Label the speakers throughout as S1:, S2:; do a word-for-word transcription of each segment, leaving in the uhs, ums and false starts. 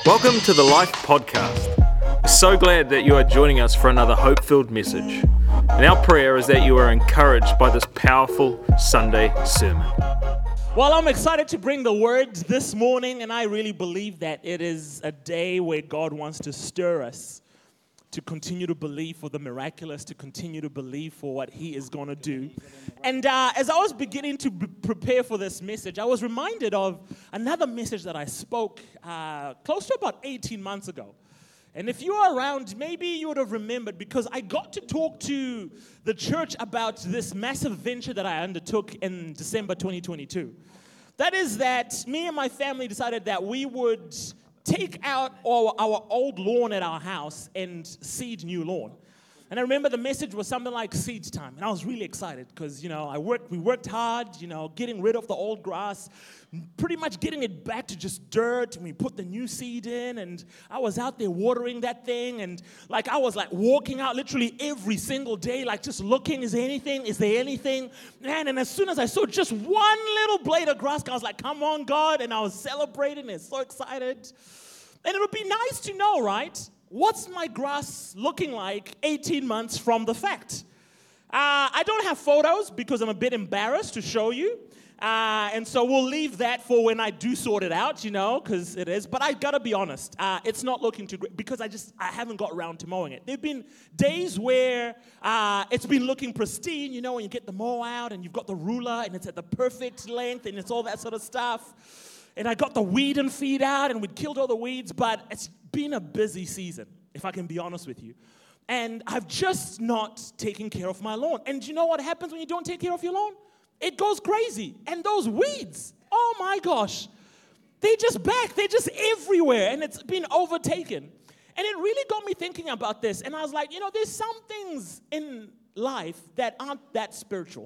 S1: Welcome to the Life Podcast. We're so glad that you are joining us for another hope-filled message. And our prayer is that you are encouraged by this powerful Sunday sermon.
S2: Well, I'm excited to bring the word this morning, and I really believe that it is a day where God wants to stir us to continue to believe for the miraculous, to continue to believe for what He is going to do. And uh, as I was beginning to b- prepare for this message, I was reminded of another message that I spoke uh, close to about eighteen months ago. And if you are around, maybe you would have remembered, because I got to talk to the church about this massive venture that I undertook in December twenty twenty-two. That is that me and my family decided that we would take out our, our old lawn at our house and seed new lawn. And I remember the message was something like seed time. And I was really excited because, you know, I worked, we worked hard, you know, getting rid of the old grass, pretty much getting it back to just dirt. And we put the new seed in, and I was out there watering that thing. And like, I was like walking out literally every single day, like just looking, is there anything? Is there anything? Man, and as soon as I saw just one little blade of grass, I was like, come on, God. And I was celebrating and so excited. And it would be nice to know, right? What's my grass looking like eighteen months from the fact? Uh, I don't have photos because I'm a bit embarrassed to show you. Uh, and so we'll leave that for when I do sort it out, you know, because it is. But I got to be honest, uh, it's not looking too great because I just, I haven't got around to mowing it. There have been days where uh, it's been looking pristine, you know, when you get the mow out and you've got the ruler and it's at the perfect length and it's all that sort of stuff. And I got the weed and feed out, and we'd killed all the weeds, but it's been a busy season, if I can be honest with you. And I've just not taken care of my lawn. And do you know what happens when you don't take care of your lawn? It goes crazy. And those weeds, oh my gosh, they're just back. They're just everywhere, and it's been overtaken. And it really got me thinking about this. And I was like, you know, there's some things in life that aren't that spiritual.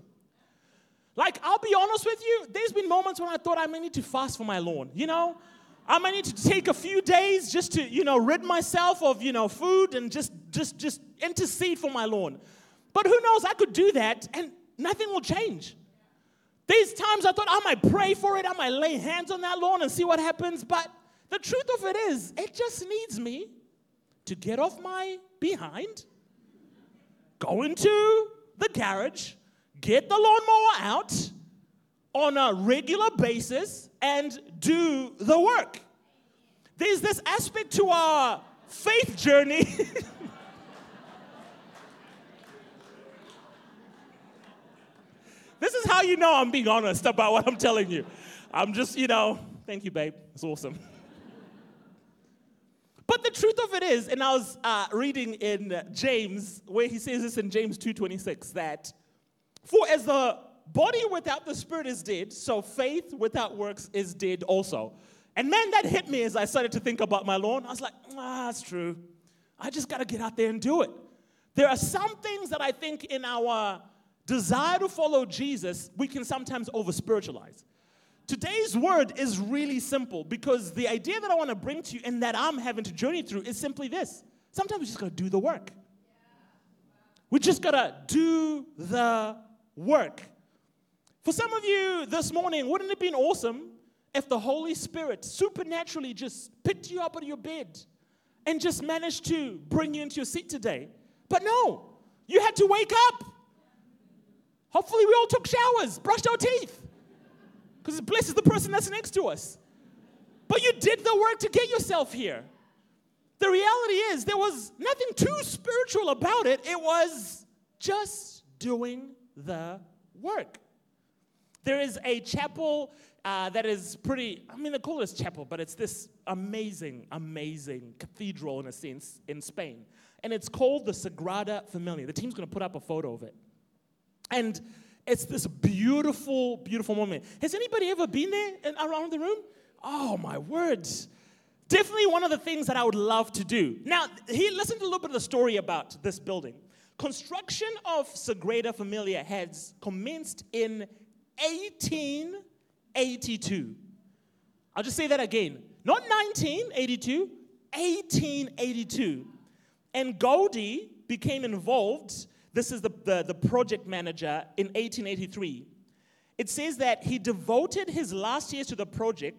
S2: Like, I'll be honest with you, there's been moments when I thought I may need to fast for my lawn, you know? I might need to take a few days just to, you know, rid myself of, you know, food and just, just, just intercede for my lawn. But who knows, I could do that and nothing will change. There's times I thought I might pray for it, I might lay hands on that lawn and see what happens. But the truth of it is, it just needs me to get off my behind, go into the garage, get the lawnmower out on a regular basis and do the work. There's this aspect to our faith journey. This is how you know I'm being honest about what I'm telling you. I'm just, you know, thank you, babe. It's awesome. But the truth of it is, and I was uh, reading in James, where he says this in James two twenty-six, that for as the body without the spirit is dead, so faith without works is dead also. And man, that hit me as I started to think about my lawn. I was like, ah, that's true. I just got to get out there and do it. There are some things that I think in our desire to follow Jesus, we can sometimes over-spiritualize. Today's word is really simple, because the idea that I want to bring to you and that I'm having to journey through is simply this. Sometimes we just got to do the work. We just got to do the work. For some of you this morning, wouldn't it have been awesome if the Holy Spirit supernaturally just picked you up out of your bed and just managed to bring you into your seat today? But no, you had to wake up. Hopefully we all took showers, brushed our teeth, because it blesses the person that's next to us. But you did the work to get yourself here. The reality is there was nothing too spiritual about it. It was just doing the work. There is a chapel uh, that is pretty, I mean, they call it a chapel, but it's this amazing, amazing cathedral, in a sense, in Spain. And it's called the Sagrada Familia. The team's going to put up a photo of it. And it's this beautiful, beautiful moment. Has anybody ever been there and around the room? Oh, my word. Definitely one of the things that I would love to do. Now, here, listen to a little bit of the story about this building. Construction of Sagrada Familia has commenced in eighteen eighty-two. I'll just say that again. Not nineteen eighty-two, eighteen eighty-two. And Gaudi became involved. This is the, the, the project manager in eighteen eighty-three. It says that he devoted his last years to the project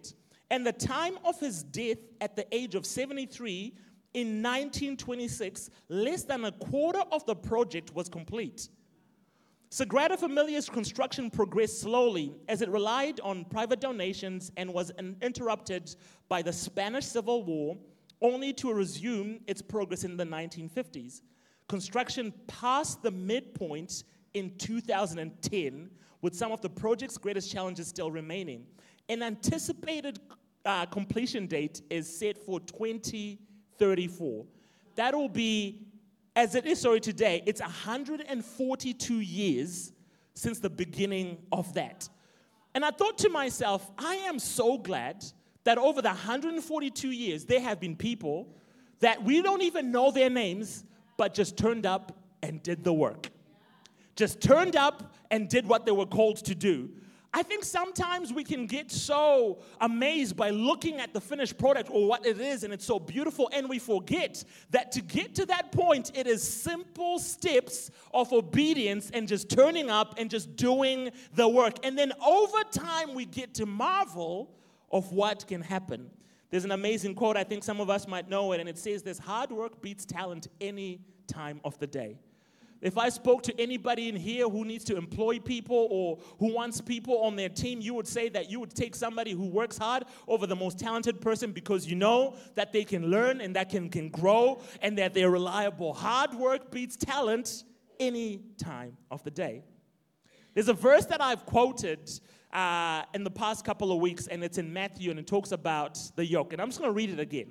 S2: And the time of his death at the age of seventy-three in nineteen twenty-six, less than a quarter of the project was complete. Sagrada Familia's construction progressed slowly as it relied on private donations and was interrupted by the Spanish Civil War, only to resume its progress in the nineteen fifties. Construction passed the midpoint in two thousand ten, with some of the project's greatest challenges still remaining. An anticipated uh, completion date is set for twenty thirty-four. That will be, as it is sorry today, it's one hundred forty-two years since the beginning of that. And I thought to myself, I am so glad that over the one hundred forty-two years, there have been people that we don't even know their names, but just turned up and did the work. Just turned up and did what they were called to do. I think sometimes we can get so amazed by looking at the finished product or what it is, and it's so beautiful, and we forget that to get to that point, it is simple steps of obedience and just turning up and just doing the work. And then over time, we get to marvel of what can happen. There's an amazing quote, I think some of us might know it, and it says this: hard work beats talent any time of the day. If I spoke to anybody in here who needs to employ people or who wants people on their team, you would say that you would take somebody who works hard over the most talented person because you know that they can learn and that can, can grow and that they're reliable. Hard work beats talent any time of the day. There's a verse that I've quoted uh, in the past couple of weeks, and it's in Matthew, and it talks about the yoke. And I'm just going to read it again.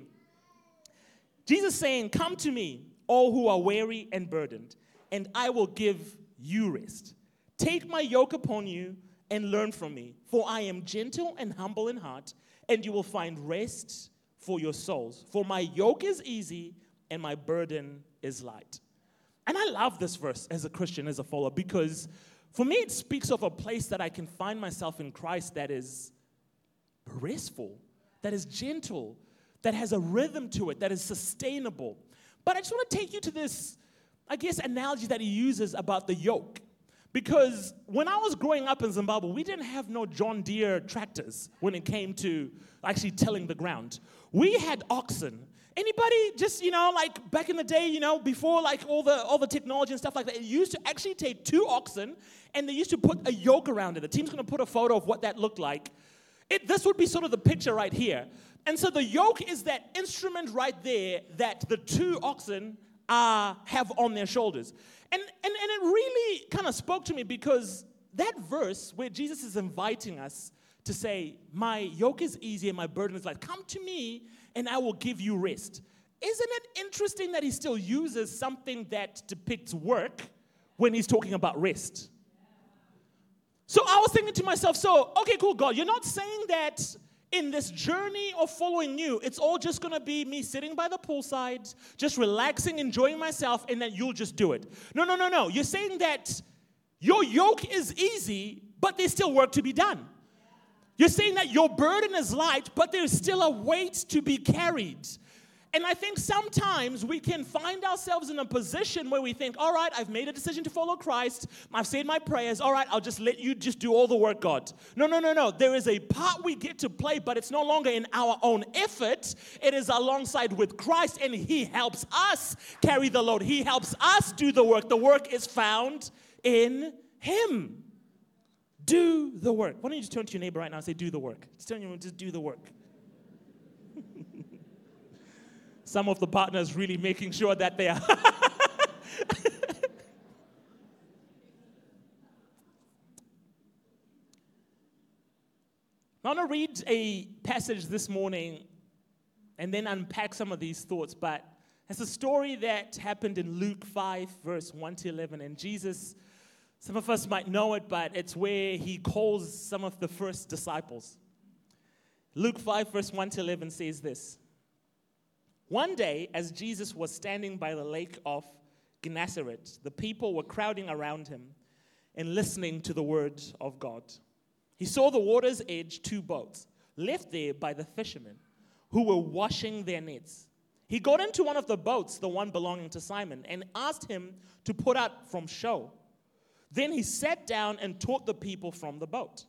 S2: Jesus saying, "Come to me, all who are weary and burdened, and I will give you rest. Take my yoke upon you and learn from me, for I am gentle and humble in heart, and you will find rest for your souls. For my yoke is easy and my burden is light." And I love this verse as a Christian, as a follower, because for me it speaks of a place that I can find myself in Christ that is restful, that is gentle, that has a rhythm to it, that is sustainable. But I just want to take you to this, I guess, analogy that he uses about the yoke. Because when I was growing up in Zimbabwe, we didn't have no John Deere tractors when it came to actually tilling the ground. We had oxen. Anybody just, you know, like back in the day, you know, before like all the all the technology and stuff like that, it used to actually take two oxen and they used to put a yoke around it. The team's going to put a photo of what that looked like. It, this would be sort of the picture right here. And so the yoke is that instrument right there that the two oxen Uh, have on their shoulders. And, and, and it really kind of spoke to me because that verse where Jesus is inviting us to say, my yoke is easy and my burden is light. Come to me and I will give you rest. Isn't it interesting that he still uses something that depicts work when he's talking about rest? So I was thinking to myself, so, okay, cool, God, you're not saying that in this journey of following you, it's all just going to be me sitting by the poolside, just relaxing, enjoying myself, and then you'll just do it. No, no, no, no. You're saying that your yoke is easy, but there's still work to be done. You're saying that your burden is light, but there's still a weight to be carried. And I think sometimes we can find ourselves in a position where we think, all right, I've made a decision to follow Christ. I've said my prayers. All right, I'll just let you just do all the work, God. No, no, no, no. There is a part we get to play, but it's no longer in our own effort. It is alongside with Christ, and he helps us carry the load. He helps us do the work. The work is found in him. Do the work. Why don't you just turn to your neighbor right now and say, do the work. Just tell you, just do the work. Some of the partners really making sure that they are. I want to read a passage this morning and then unpack some of these thoughts, but it's a story that happened in Luke five, verse one to eleven, and Jesus, some of us might know it, but it's where he calls some of the first disciples. Luke five, verse one to eleven says this: "One day, as Jesus was standing by the lake of Gennesaret, the people were crowding around him and listening to the word of God. He saw the water's edge two boats, left there by the fishermen, who were washing their nets. He got into one of the boats, the one belonging to Simon, and asked him to put out from shore. Then he sat down and taught the people from the boat.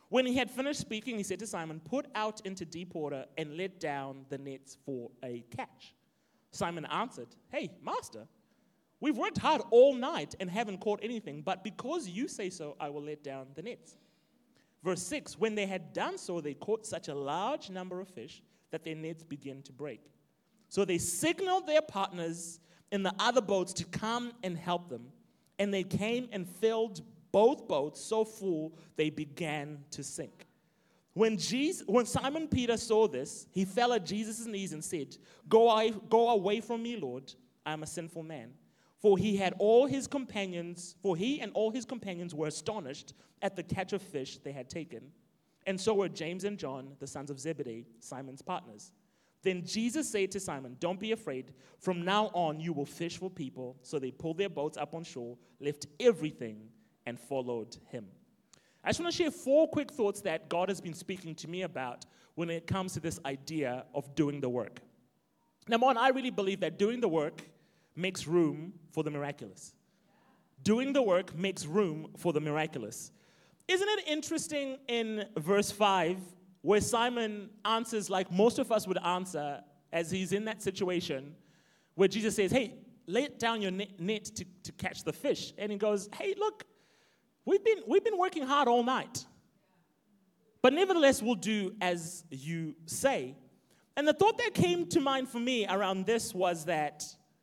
S2: When he had finished speaking, he said to Simon, "Put out into deep water and let down the nets for a catch." Simon answered, "Hey, master, we've worked hard all night and haven't caught anything, but because you say so, I will let down the nets." Verse six, when they had done so, they caught such a large number of fish that their nets began to break. So they signaled their partners in the other boats to come and help them. And they came and filled both boats so full they began to sink. When, Jesus, when Simon Peter saw this, he fell at Jesus' knees and said, Go away, go away from me, Lord, I am a sinful man. For he had all his companions, for he and all his companions were astonished at the catch of fish they had taken. And so were James and John, the sons of Zebedee, Simon's partners. Then Jesus said to Simon, "Don't be afraid. From now on you will fish for people." So they pulled their boats up on shore, left everything, and followed him. I just want to share four quick thoughts that God has been speaking to me about when it comes to this idea of doing the work. Number one, I really believe that doing the work makes room for the miraculous. Doing the work makes room for the miraculous. Isn't it interesting in verse five where Simon answers like most of us would answer as he's in that situation where Jesus says, "Hey, lay down your net, net to, to catch the fish." And he goes, "Hey, look, we've been, we've been working hard all night. But nevertheless, we'll do as you say." And the thought that came to mind for me around this was that,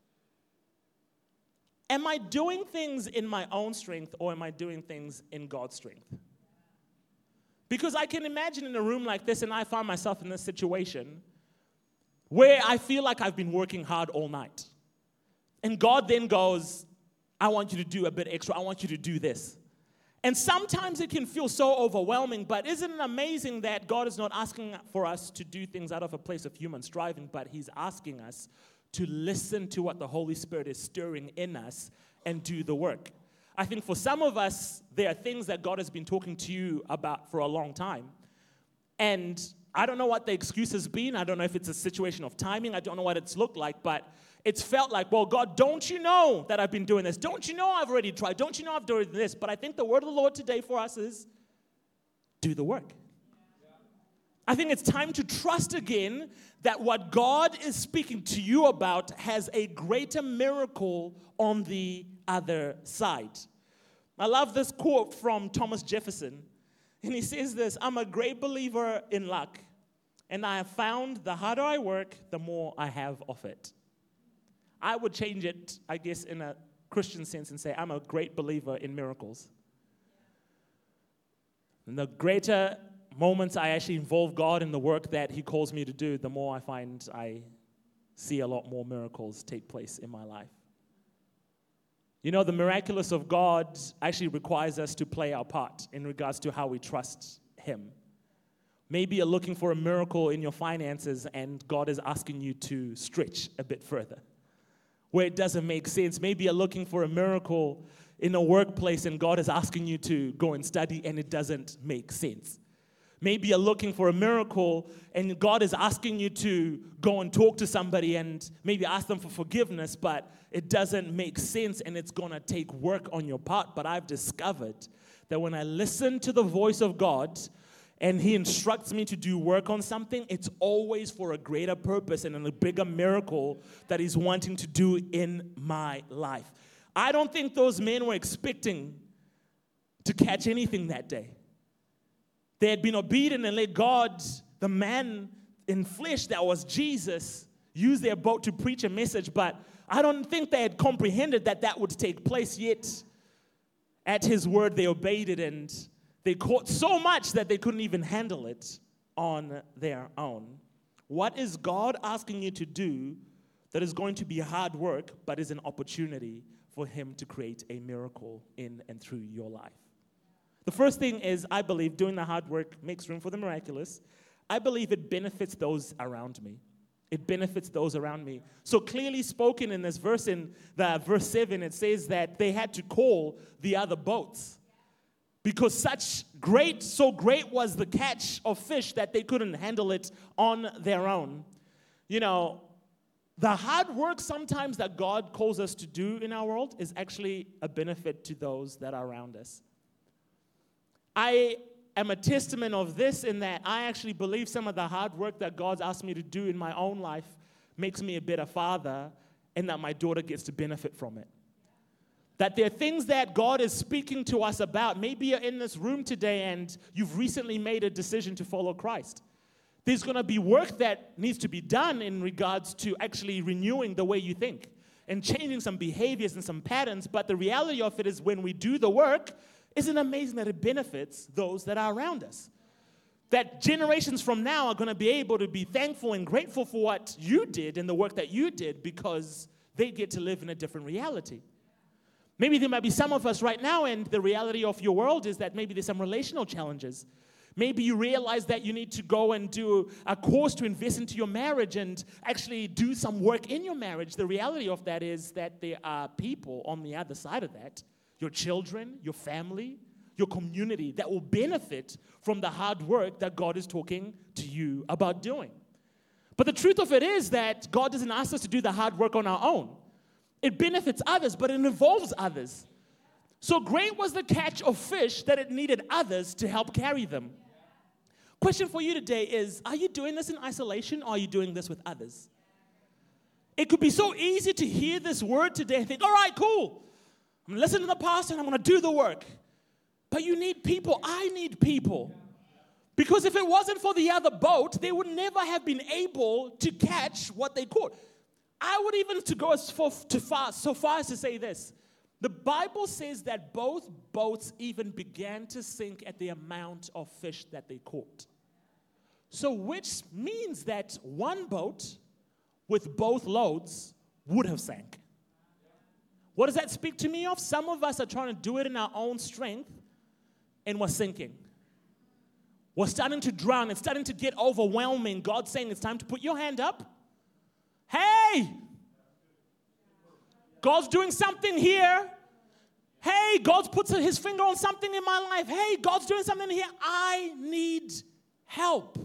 S2: am I doing things in my own strength or am I doing things in God's strength? Because I can imagine in a room like this, and I find myself in this situation, where I feel like I've been working hard all night. And God then goes, "I want you to do a bit extra. I want you to do this." And sometimes it can feel so overwhelming, but isn't it amazing that God is not asking for us to do things out of a place of human striving, but he's asking us to listen to what the Holy Spirit is stirring in us and do the work. I think for some of us, there are things that God has been talking to you about for a long time. And I don't know what the excuse has been. I don't know if it's a situation of timing. I don't know what it's looked like. But it's felt like, well, God, don't you know that I've been doing this? Don't you know I've already tried? Don't you know I've done this? But I think the word of the Lord today for us is do the work. I think it's time to trust again that what God is speaking to you about has a greater miracle on the other side. I love this quote from Thomas Jefferson. And he says this, "I'm a great believer in luck, and I have found the harder I work, the more I have of it." I would change it, I guess, in a Christian sense and say, I'm a great believer in miracles. And the greater moments I actually involve God in the work that he calls me to do, the more I find I see a lot more miracles take place in my life. You know, the miraculous of God actually requires us to play our part in regards to how we trust him. Maybe you're looking for a miracle in your finances and God is asking you to stretch a bit further where it doesn't make sense. Maybe you're looking for a miracle in a workplace and God is asking you to go and study and it doesn't make sense. Maybe you're looking for a miracle and God is asking you to go and talk to somebody and maybe ask them for forgiveness, but it doesn't make sense and it's going to take work on your part. But I've discovered that when I listen to the voice of God and he instructs me to do work on something, it's always for a greater purpose and a bigger miracle that he's wanting to do in my life. I don't think those men were expecting to catch anything that day. They had been obedient and let God, the man in flesh that was Jesus, use their boat to preach a message. But I don't think they had comprehended that that would take place yet. At his word, they obeyed it and they caught so much that they couldn't even handle it on their own. What is God asking you to do that is going to be hard work, but is an opportunity for him to create a miracle in and through your life? The first thing is, I believe doing the hard work makes room for the miraculous. I believe it benefits those around me. It benefits those around me. So clearly spoken in this verse, in the verse seven, it says that they had to call the other boats. Because such great, so great was the catch of fish that they couldn't handle it on their own. You know, the hard work sometimes that God calls us to do in our world is actually a benefit to those that are around us. I am a testament of this in that I actually believe some of the hard work that God's asked me to do in my own life makes me a better father, and that my daughter gets to benefit from it. That there are things that God is speaking to us about. Maybe you're in this room today and you've recently made a decision to follow Christ. There's going to be work that needs to be done in regards to actually renewing the way you think and changing some behaviors and some patterns. But the reality of it is when we do the work, isn't it amazing that it benefits those that are around us? That generations from now are going to be able to be thankful and grateful for what you did and the work that you did because they get to live in a different reality. Maybe there might be some of us right now, and the reality of your world is that maybe there's some relational challenges. Maybe you realize that you need to go and do a course to invest into your marriage and actually do some work in your marriage. The reality of that is that there are people on the other side of that, your children, your family, your community, that will benefit from the hard work that God is talking to you about doing. But the truth of it is that God doesn't ask us to do the hard work on our own. It benefits others, but it involves others. So great was the catch of fish that it needed others to help carry them. Question for you today is, are you doing this in isolation or are you doing this with others? It could be so easy to hear this word today and think, all right, cool. I'm going to listen to the pastor and I'm going to do the work. But you need people. I need people. Because if it wasn't for the other boat, they would never have been able to catch what they caught. I would even to go as far, to far, so far as to say this. The Bible says that both boats even began to sink at the amount of fish that they caught. So which means that one boat with both loads would have sank. What does that speak to me of? Some of us are trying to do it in our own strength and we're sinking. We're starting to drown. It's starting to get overwhelming. God's saying it's time to put your hand up. Hey! God's doing something here. Hey, God's put his finger on something in my life. Hey, God's doing something here. I need help.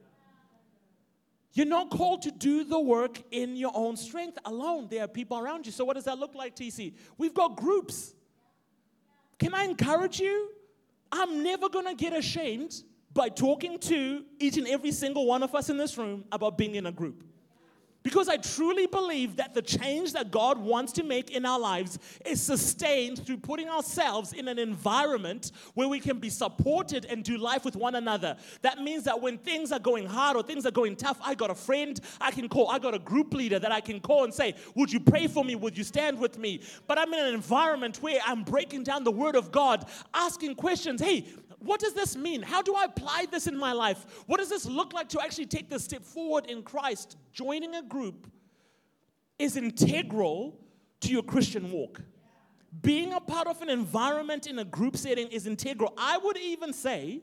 S2: You're not called to do the work in your own strength alone. There are people around you. So what does that look like, T C? We've got groups. Can I encourage you? I'm never going to get ashamed by talking to each and every single one of us in this room about being in a group. Because I truly believe that the change that God wants to make in our lives is sustained through putting ourselves in an environment where we can be supported and do life with one another. That means that when things are going hard or things are going tough, I got a friend I can call. I got a group leader that I can call and say, would you pray for me? Would you stand with me? But I'm in an environment where I'm breaking down the Word of God, asking questions. Hey, what does this mean? How do I apply this in my life? What does this look like to actually take this step forward in Christ? Joining a group is integral to your Christian walk. Being a part of an environment in a group setting is integral. I would even say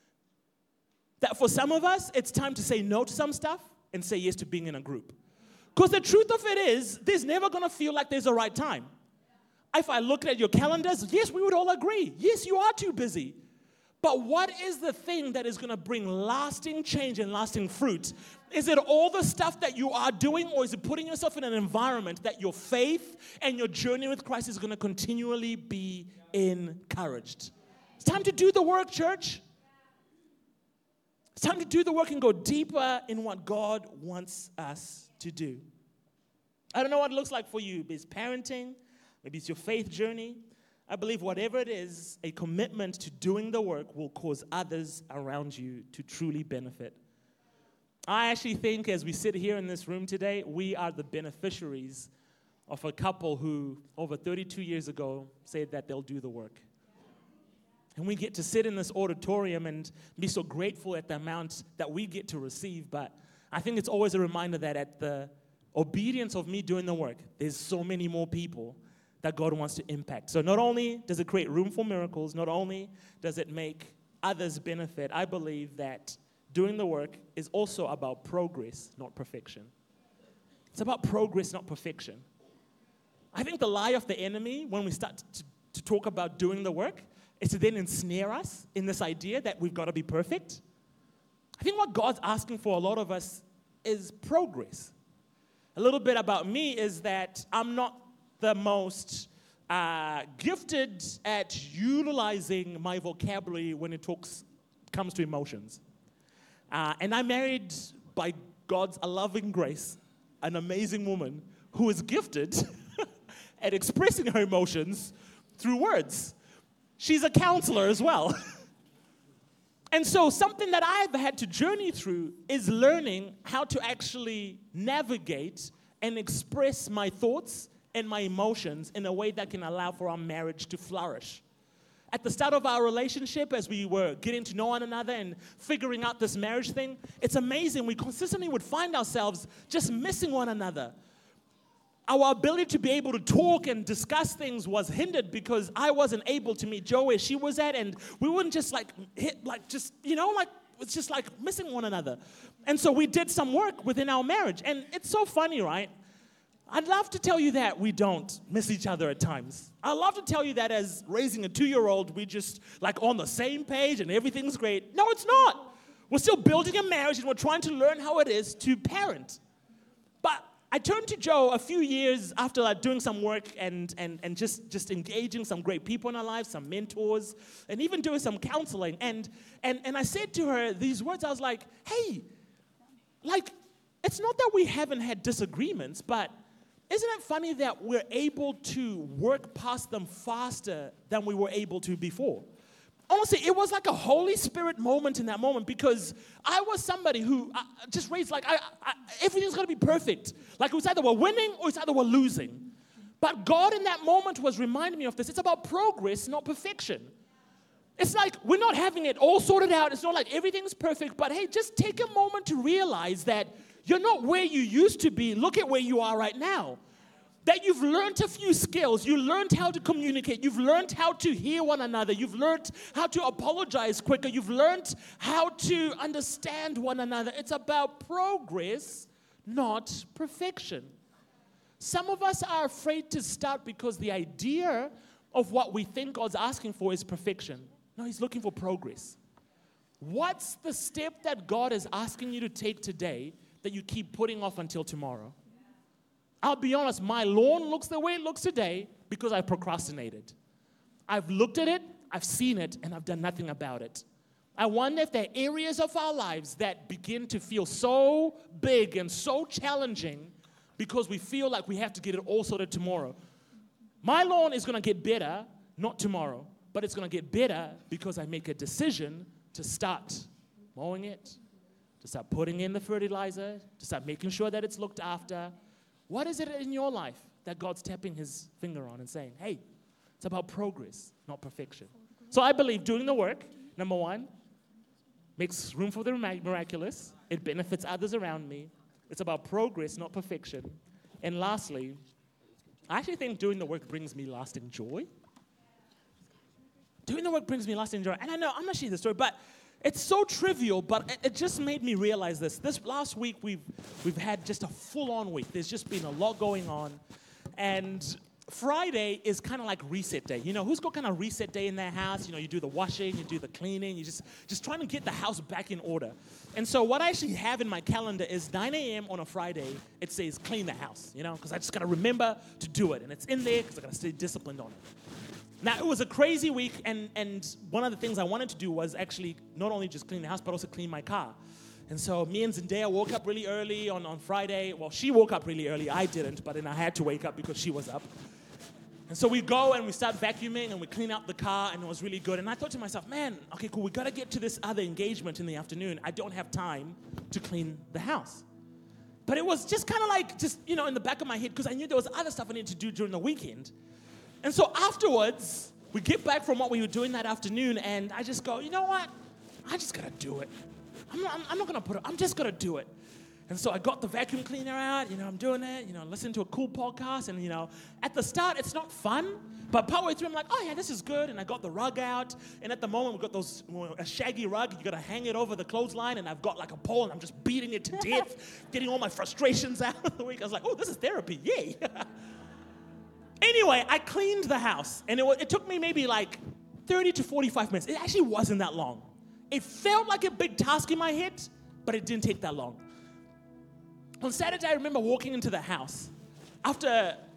S2: that for some of us, it's time to say no to some stuff and say yes to being in a group. Because the truth of it is, there's never going to feel like there's a right time. If I look at your calendars, yes, we would all agree. Yes, you are too busy. But what is the thing that is going to bring lasting change and lasting fruit? Is it all the stuff that you are doing, or is it putting yourself in an environment that your faith and your journey with Christ is going to continually be encouraged? It's time to do the work, church. It's time to do the work and go deeper in what God wants us to do. I don't know what it looks like for you. Maybe it's parenting. Maybe it's your faith journey. I believe whatever it is, a commitment to doing the work will cause others around you to truly benefit. I actually think as we sit here in this room today, we are the beneficiaries of a couple who over thirty-two years ago said that they'll do the work. And we get to sit in this auditorium and be so grateful at the amount that we get to receive. But I think it's always a reminder that at the obedience of me doing the work, there's so many more people that God wants to impact. So not only does it create room for miracles, not only does it make others benefit, I believe that doing the work is also about progress, not perfection. It's about progress, not perfection. I think the lie of the enemy, when we start to, to talk about doing the work, is to then ensnare us in this idea that we've got to be perfect. I think what God's asking for a lot of us is progress. A little bit about me is that I'm not the most uh, gifted at utilizing my vocabulary when it talks comes to emotions. Uh, and I married, by God's loving grace, an amazing woman who is gifted at expressing her emotions through words. She's a counselor as well. And so something that I've had to journey through is learning how to actually navigate and express my thoughts and my emotions in a way that can allow for our marriage to flourish. At the start of our relationship, as we were getting to know one another and figuring out this marriage thing, it's amazing. We consistently would find ourselves just missing one another. Our ability to be able to talk and discuss things was hindered because I wasn't able to meet Jo where she was at, and we wouldn't just like hit, like just, you know, like it's just like missing one another. And so we did some work within our marriage, and it's so funny, right? I'd love to tell you that we don't miss each other at times. I'd love to tell you that as raising a two-year-old, we just like on the same page and everything's great. No, it's not. We're still building a marriage and we're trying to learn how it is to parent. But I turned to Jo a few years after like, doing some work and, and, and just, just engaging some great people in our lives, some mentors, and even doing some counseling. And, and, and I said to her these words, I was like, hey, like, it's not that we haven't had disagreements, but isn't it funny that we're able to work past them faster than we were able to before? Honestly, it was like a Holy Spirit moment in that moment because I was somebody who uh, just raised like, I, I, everything's going to be perfect. Like it was either we're winning or it's either we're losing. But God in that moment was reminding me of this. It's about progress, not perfection. It's like we're not having it all sorted out. It's not like everything's perfect. But hey, just take a moment to realize that you're not where you used to be. Look at where you are right now. That you've learned a few skills. You learned how to communicate. You've learned how to hear one another. You've learned how to apologize quicker. You've learned how to understand one another. It's about progress, not perfection. Some of us are afraid to start because the idea of what we think God's asking for is perfection. No, He's looking for progress. What's the step that God is asking you to take today that you keep putting off until tomorrow? I'll be honest, my lawn looks the way it looks today because I procrastinated. I've looked at it, I've seen it, and I've done nothing about it. I wonder if there are areas of our lives that begin to feel so big and so challenging because we feel like we have to get it all sorted tomorrow. My lawn is going to get better, not tomorrow, but it's going to get better because I make a decision to start mowing it, to start putting in the fertilizer, to start making sure that it's looked after. What is it in your life that God's tapping His finger on and saying, hey, it's about progress, not perfection? So I believe doing the work, number one, makes room for the miraculous. It benefits others around me. It's about progress, not perfection. And lastly, I actually think doing the work brings me lasting joy. Doing the work brings me lasting joy. And I know, I'm not sharing the story, but it's so trivial, but it, it just made me realize this. This last week, we've, we've had just a full-on week. There's just been a lot going on. And Friday is kind of like reset day. You know, who's got kind of reset day in their house? You know, you do the washing, you do the cleaning, you just, just trying to get the house back in order. And so what I actually have in my calendar is nine a.m. on a Friday, it says clean the house, you know, because I just got to remember to do it. And it's in there because I got to stay disciplined on it. Now, it was a crazy week, and, and one of the things I wanted to do was actually not only just clean the house, but also clean my car. And so me and Zendaya woke up really early on, on Friday. Well, she woke up really early. I didn't, but then I had to wake up because she was up. And so we go and we start vacuuming and we clean out the car, and it was really good. And I thought to myself, man, okay, cool, we got to get to this other engagement in the afternoon. I don't have time to clean the house. But it was just kind of like, just, you know, in the back of my head, because I knew there was other stuff I needed to do during the weekend. And so afterwards, we get back from what we were doing that afternoon, and I just go, you know what? I just got to do it. I'm not, I'm, I'm not going to put it, I'm just going to do it. And so I got the vacuum cleaner out, you know, I'm doing it, you know, listening to a cool podcast, and, you know, at the start, it's not fun, but partway through, I'm like, oh, yeah, this is good, and I got the rug out, and at the moment, we've got those, a shaggy rug, you got to hang it over the clothesline, and I've got, like, a pole, and I'm just beating it to death, getting all my frustrations out of the week. I was like, oh, this is therapy, yay. Anyway, I cleaned the house, and it, it took me maybe like thirty to forty-five minutes. It actually wasn't that long. It felt like a big task in my head, but it didn't take that long. On Saturday, I remember walking into the house after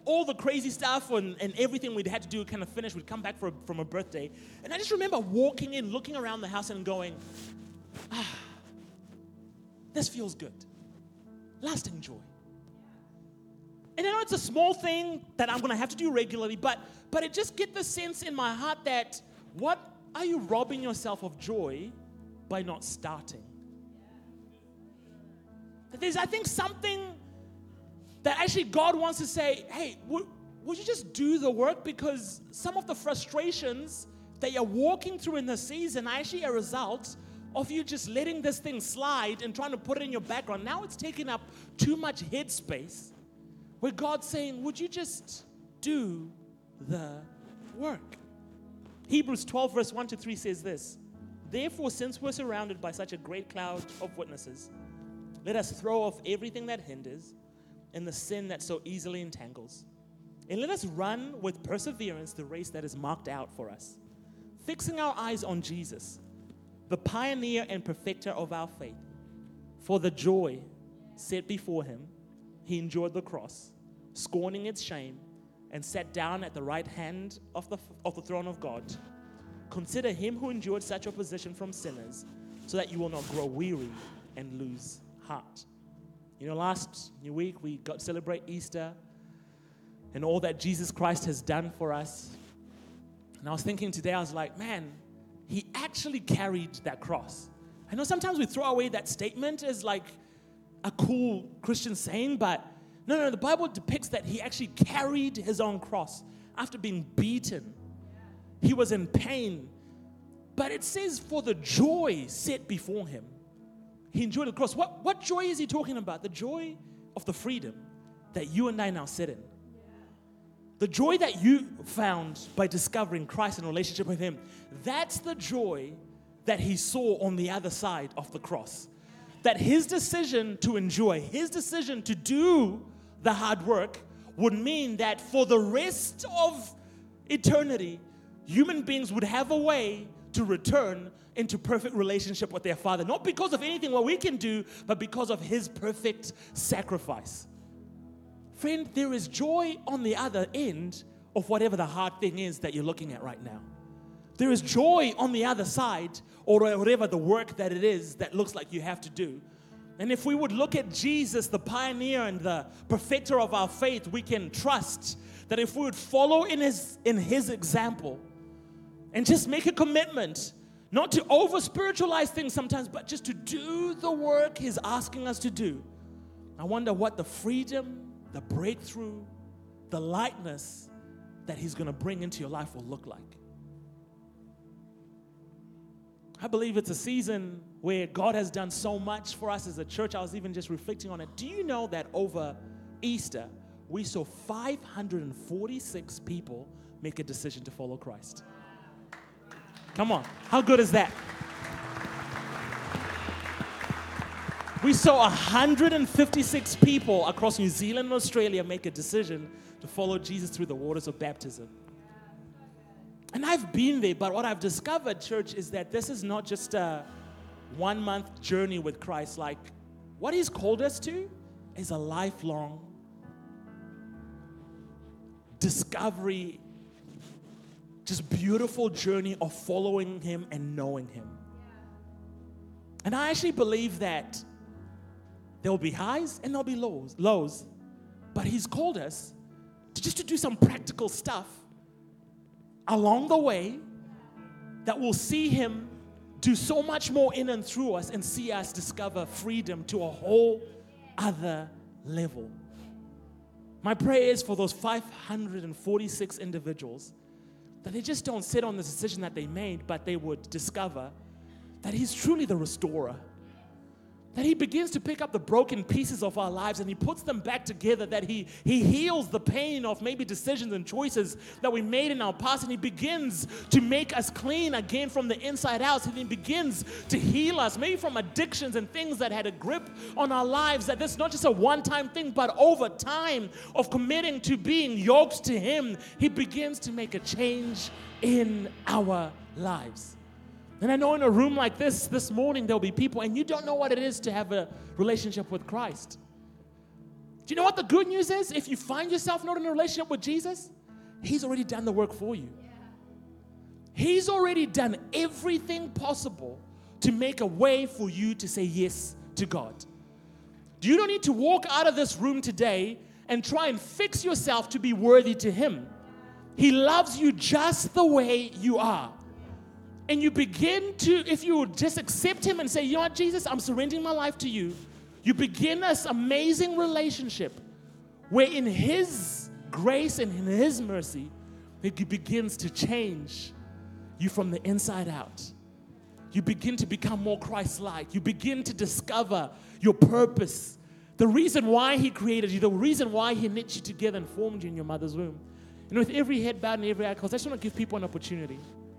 S2: all the crazy stuff and, and everything we'd had to do kind of finished. We'd come back for, from a birthday. And I just remember walking in, looking around the house and going, ah, this feels good. Lasting joy. And I know it's a small thing that I'm going to have to do regularly, but, but it just get the sense in my heart that what are you robbing yourself of joy by not starting? There's, I think, something that actually God wants to say, hey, would, would you just do the work? Because some of the frustrations that you're walking through in the season are actually a result of you just letting this thing slide and trying to put it in your background. Now it's taking up too much headspace where God's saying, would you just do the work? Hebrews twelve verse one to three says this, therefore, since we're surrounded by such a great cloud of witnesses, let us throw off everything that hinders and the sin that so easily entangles. And let us run with perseverance the race that is marked out for us, fixing our eyes on Jesus, the pioneer and perfecter of our faith. For the joy set before him, he endured the cross, scorning its shame, and sat down at the right hand of the, of the throne of God. Consider him who endured such opposition from sinners, so that you will not grow weary and lose heart. You know, last week we got to celebrate Easter and all that Jesus Christ has done for us. And I was thinking today, I was like, man, he actually carried that cross. I know sometimes we throw away that statement as like a cool Christian saying, but no, no, the Bible depicts that he actually carried his own cross after being beaten. He was in pain. But it says for the joy set before him, he enjoyed the cross. What, what joy is he talking about? The joy of the freedom that you and I now sit in. The joy that you found by discovering Christ and relationship with him. That's the joy that he saw on the other side of the cross. That his decision to enjoy, his decision to do the hard work would mean that for the rest of eternity, human beings would have a way to return into perfect relationship with their Father. Not because of anything what we can do, but because of his perfect sacrifice. Friend, there is joy on the other end of whatever the hard thing is that you're looking at right now. There is joy on the other side, or whatever the work that it is that looks like you have to do. And if we would look at Jesus, the pioneer and the perfecter of our faith, we can trust that if we would follow in his, in his example and just make a commitment, not to over-spiritualize things sometimes, but just to do the work he's asking us to do, I wonder what the freedom, the breakthrough, the lightness that he's going to bring into your life will look like. I believe it's a season where God has done so much for us as a church. I was even just reflecting on it. Do you know that over Easter, we saw five hundred forty-six people make a decision to follow Christ? Come on. How good is that? We saw one hundred fifty-six people across New Zealand and Australia make a decision to follow Jesus through the waters of baptism. And I've been there, but what I've discovered, church, is that this is not just a one-month journey with Christ. Like, what he's called us to is a lifelong discovery, just beautiful journey of following him and knowing him. And I actually believe that there will be highs and there'll be lows, lows. But he's called us to just to do some practical stuff along the way that will see him do so much more in and through us and see us discover freedom to a whole other level. My prayer is for those five hundred forty-six individuals that they just don't sit on the decision that they made, but they would discover that he's truly the restorer. That he begins to pick up the broken pieces of our lives and he puts them back together, that he, he heals the pain of maybe decisions and choices that we made in our past, and he begins to make us clean again from the inside out, and he begins to heal us, maybe from addictions and things that had a grip on our lives, that this is not just a one-time thing, but over time of committing to being yoked to him, he begins to make a change in our lives. And I know in a room like this, this morning, there'll be people, and you don't know what it is to have a relationship with Christ. Do you know what the good news is? If you find yourself not in a relationship with Jesus, He's already done the work for you. He's already done everything possible to make a way for you to say yes to God. You don't need to walk out of this room today and try and fix yourself to be worthy to Him. He loves you just the way you are. And you begin to, if you just accept Him and say, you know what, Jesus, I'm surrendering my life to you. You begin this amazing relationship where in His grace and in His mercy, it begins to change you from the inside out. You begin to become more Christ-like. You begin to discover your purpose, the reason why He created you, the reason why He knit you together and formed you in your mother's womb. And with every head bowed and every eye closed, I just want to give people an opportunity.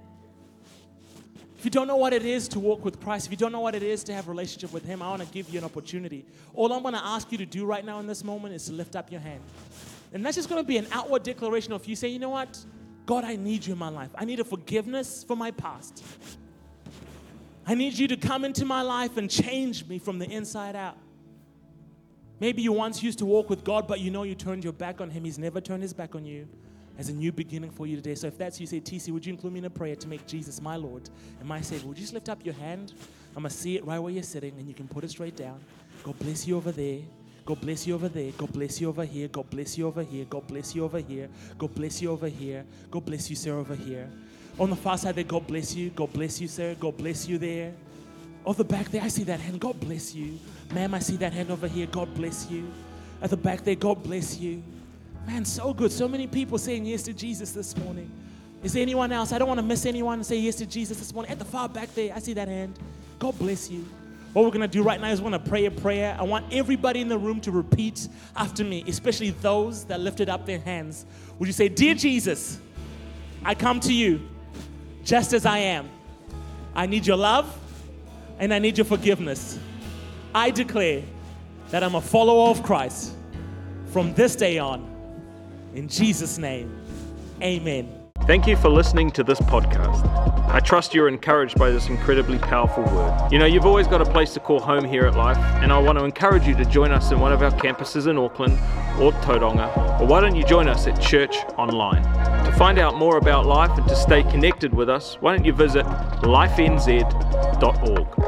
S2: If you don't know what it is to walk with Christ, if you don't know what it is to have a relationship with Him, I want to give you an opportunity. All I'm going to ask you to do right now in this moment is to lift up your hand. And that's just going to be an outward declaration of you saying, you know what? God, I need you in my life. I need a forgiveness for my past. I need you to come into my life and change me from the inside out. Maybe you once used to walk with God, but you know you turned your back on Him. He's never turned His back on you. As a new beginning for you today. So if that's you, say, T C, would you include me in a prayer to make Jesus my Lord and my Savior? Would you just lift up your hand? I'm going to see it right where you're sitting, and you can put it straight down. God bless you over there. God bless you over there. God bless you over here. God bless you over here. God bless you over here. God bless you over here. God bless you, sir, over here. On the far side there, God bless you. God bless you, sir. God bless you there. Off the back there, I see that hand. God bless you. Ma'am, I see that hand over here. God bless you. At the back there, God bless you. Man, so good. So many people saying yes to Jesus this morning. Is there anyone else? I don't want to miss anyone and say yes to Jesus this morning. At the far back there, I see that hand. God bless you. What we're going to do right now is we're going to pray a prayer. I want everybody in the room to repeat after me, especially those that lifted up their hands. Would you say, Dear Jesus, I come to you just as I am. I need your love and I need your forgiveness. I declare that I'm a follower of Christ from this day on. In Jesus' name, amen.
S1: Thank you for listening to this podcast. I trust you're encouraged by this incredibly powerful word. You know, you've always got a place to call home here at Life, and I want to encourage you to join us in one of our campuses in Auckland or Tauranga, or why don't you join us at Church Online? To find out more about Life and to stay connected with us, why don't you visit life n z dot org.